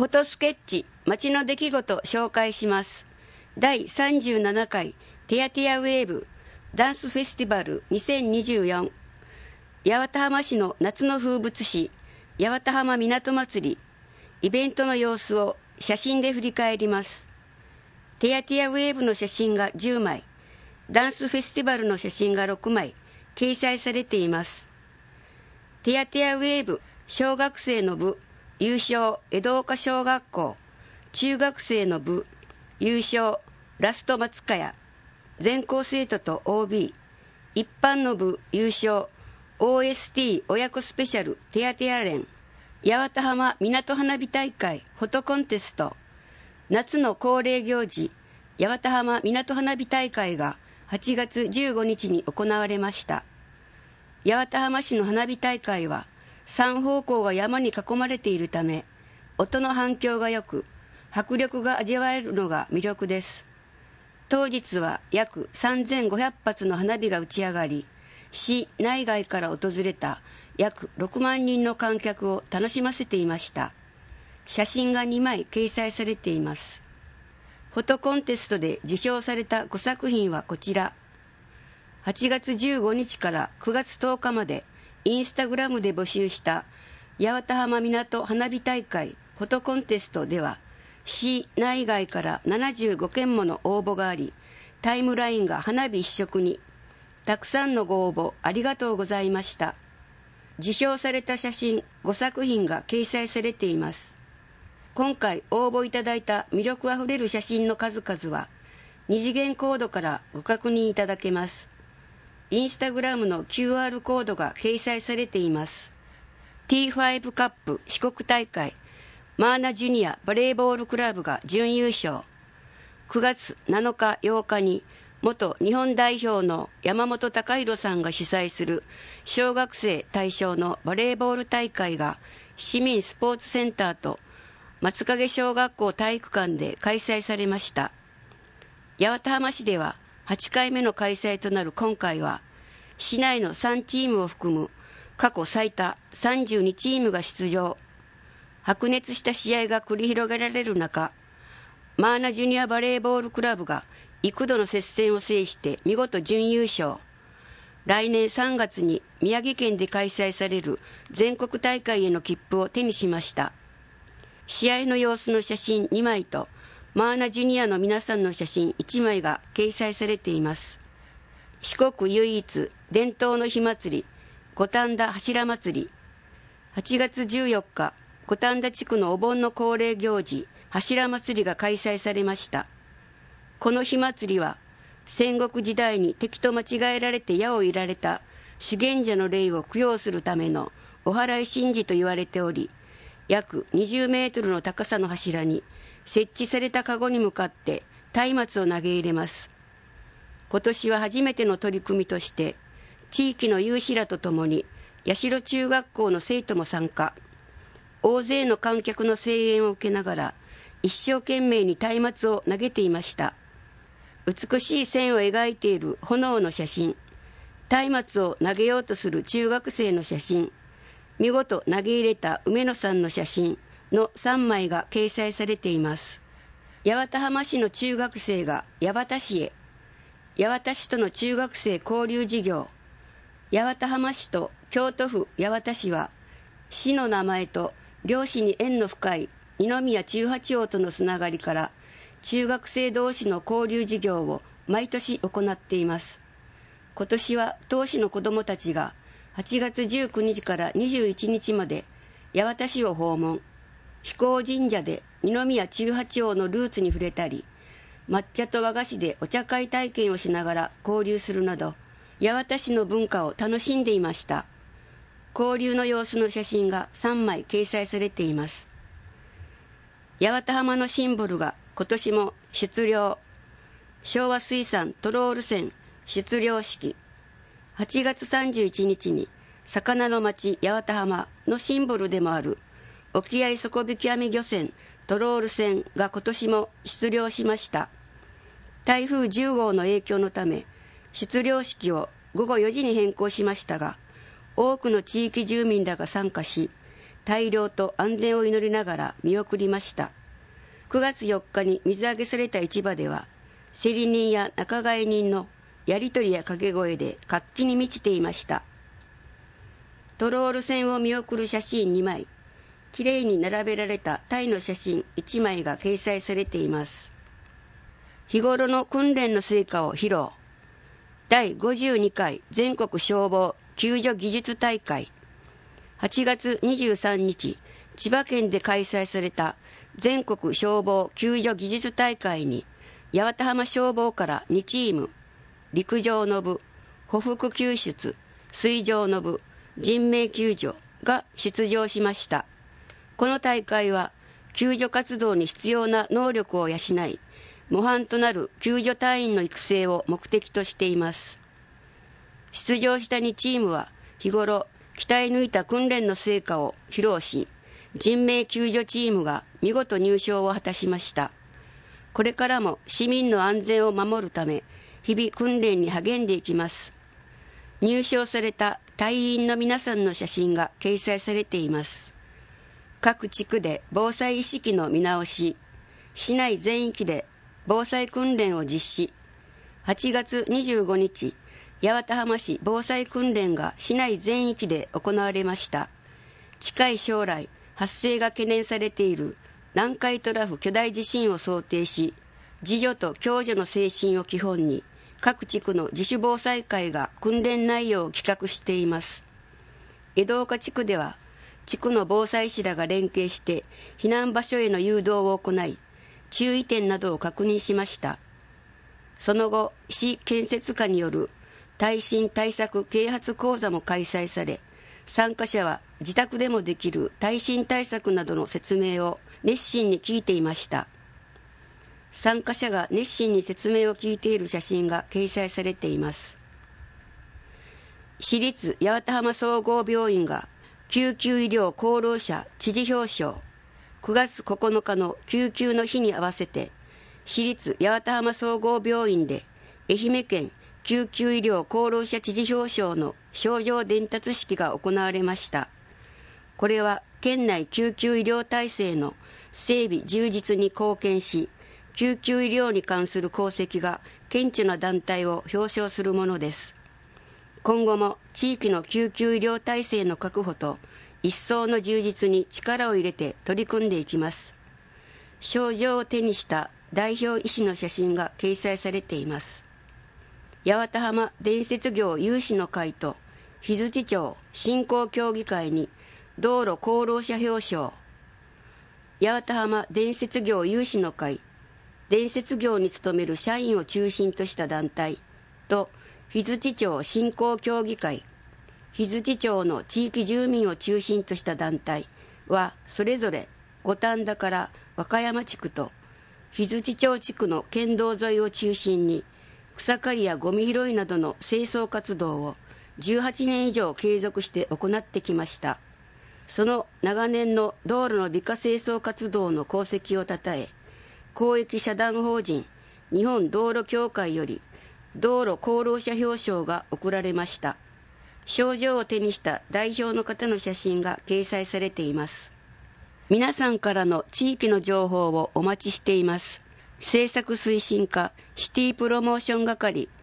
フォトスケッチ街の出来事紹介します。第37回テヤテヤウェーブダンスフェスティバル2024、八幡浜市の夏の風物詩八幡浜港祭り、イベントの様子を写真で振り返ります。テヤテヤウェーブの写真が10枚、ダンスフェスティバルの写真が6枚掲載されています。テヤテヤウェーブ小学生の部優勝江戸岡小学校、中学生の部優勝ラスト松茅、全校生徒と OB、 一般の部優勝 OST 親子スペシャルテヤテヤ連、八幡浜港花火大会フォトコンテスト、夏の恒例行事八幡浜港花火大会が8月15日に行われました。八幡浜市の花火大会は3方向が山に囲まれているため、音の反響が良く、迫力が味わえるのが魅力です。当日は約3500発の花火が打ち上がり、市内外から訪れた約6万人の観客を楽しませていました。写真が2枚掲載されています。フォトコンテストで受賞された5作品はこちら。8月15日から9月10日までインスタグラムで募集した八幡浜港花火大会フォトコンテストでは、市内外から75件もの応募があり、タイムラインが花火一色に。たくさんのご応募ありがとうございました。受賞された写真5作品が掲載されています。今回応募いただいた魅力あふれる写真の数々は2次元コードからご確認いただけます。インスタグラムの QR コードが掲載されています。 T5 カップ四国大会マーナジュニアバレーボールクラブが準優勝。9月7日8日に元日本代表の山本隆弘さんが主催する小学生対象のバレーボール大会が市民スポーツセンターと松影小学校体育館で開催されました。八幡浜市では8回目の開催となる今回は、市内の3チームを含む過去最多32チームが出場。白熱した試合が繰り広げられる中、マーナジュニアバレーボールクラブが幾度の接戦を制して見事準優勝。来年3月に宮城県で開催される全国大会への切符を手にしました。試合の様子の写真2枚とマーナジュニアの皆さんの写真1枚が掲載されています。四国唯一伝統の火祭り五反田柱祭り、8月14日五反田地区のお盆の恒例行事柱祭りが開催されました。この火祭りは戦国時代に敵と間違えられて矢を射られた修験者の霊を供養するためのお祓い神事と言われており、約20メートルの高さの柱に設置されたカゴに向かって松明を投げ入れます。今年は初めての取り組みとして、地域の有志らとともに八代中学校の生徒も参加。大勢の観客の声援を受けながら、一生懸命に松明を投げていました。美しい線を描いている炎の写真、松明を投げようとする中学生の写真、見事投げ入れた梅野さんの写真の3枚が掲載されています。八幡浜市の中学生が八幡市へ。八幡市との中学生交流事業。八幡浜市と京都府八幡市は、市の名前と両市に縁の深い二宮中八王とのつながりから、中学生同士の交流事業を毎年行っています。今年は当市の子どもたちが8月19日から21日まで八幡市を訪問。飛行神社で二宮中八王のルーツに触れたり、抹茶と和菓子でお茶会体験をしながら交流するなど、八幡市の文化を楽しんでいました。交流の様子の写真が3枚掲載されています。八幡浜のシンボルが今年も出漁。昭和水産トロール船出漁式。8月31日に魚の町八幡浜のシンボルでもある沖合底引き網漁船トロール船が今年も出漁しました。台風10号の影響のため出漁式を午後4時に変更しましたが、多くの地域住民らが参加し、 大漁と安全を祈りながら見送りました。9月4日に水揚げされた市場では、競り人や仲買人のやり取りや掛け声で活気に満ちていました。トロール船を見送る写真2枚、きれいに並べられたタイの写真1枚が掲載されています。日頃の訓練の成果を披露。第52回全国消防救助技術大会。8月23日、千葉県で開催された全国消防救助技術大会に、八幡浜消防から2チーム、陸上の部、歩幅救出、水上の部、人命救助が出場しました。この大会は、救助活動に必要な能力を養い、模範となる救助隊員の育成を目的としています。出場した2チームは、日頃、鍛え抜いた訓練の成果を披露し、人命救助チームが見事入賞を果たしました。これからも市民の安全を守るため、日々訓練に励んでいきます。入賞された隊員の皆さんの写真が掲載されています。各地区で防災意識の見直し、市内全域で防災訓練を実施。8月25日、八幡浜市防災訓練が市内全域で行われました。近い将来、発生が懸念されている南海トラフ巨大地震を想定し、自助と共助の精神を基本に、各地区の自主防災会が訓練内容を企画しています。江戸岡地区では、地区の防災士らが連携して避難場所への誘導を行い、注意点などを確認しました。その後、市建設課による耐震対策啓発講座も開催され、参加者は自宅でもできる耐震対策などの説明を熱心に聞いていました。参加者が熱心に説明を聞いている写真が掲載されています。市立八幡浜総合病院が救急医療功労者知事表彰。9月9日の救急の日に合わせて、市立八幡浜総合病院で愛媛県救急医療功労者知事表彰の賞状伝達式が行われました。これは県内救急医療体制の整備充実に貢献し、救急医療に関する功績が顕著な団体を表彰するものです。今後も地域の救急医療体制の確保と一層の充実に力を入れて取り組んでいきます。賞状を手にした代表医師の写真が掲載されています。八幡浜伝説業有志の会と日槌町振興協議会に道路功労者表彰。八幡浜伝説業有志の会、伝説業に勤める社員を中心とした団体と日槌町振興協議会、日槌町の地域住民を中心とした団体はそれぞれ五反田から和歌山地区と日槌町地区の県道沿いを中心に草刈りやゴミ拾いなどの清掃活動を18年以上継続して行ってきました。その長年の道路の美化清掃活動の功績をたたえ、公益社団法人日本道路協会より道路功労者表彰が贈られました。賞状を手にした代表の方の写真が掲載されています。皆さんからの地域の情報をお待ちしています。政策推進課シティプロモーション係